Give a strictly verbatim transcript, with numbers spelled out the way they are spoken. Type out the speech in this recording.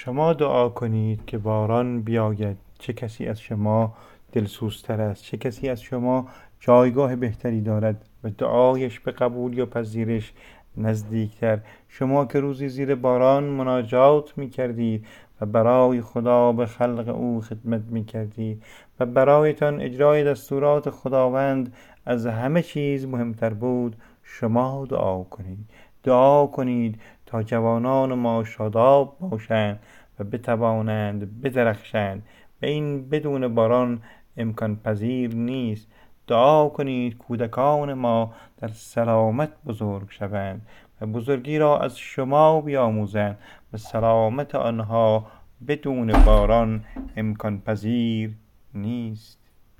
شما دعا کنید که باران بیاید. چه کسی از شما دلسوزتر است؟ چه کسی از شما جایگاه بهتری دارد و دعایش به قبول یا پذیرش نزدیکتر؟ شما که روزی زیر باران مناجات می کردید و برای خدا به خلق او خدمت می کردید و برایتان اجرای دستورات خداوند از همه چیز مهمتر بود. شما دعا کنید دعا کنید تا جوانان ما شاداب باشند و بتوانند بدرخشند و این بدون باران امکان پذیر نیست. دعا کنید کودکان ما در سلامت بزرگ شوند و بزرگی را از شما بیاموزند و سلامت آنها بدون باران امکان پذیر نیست.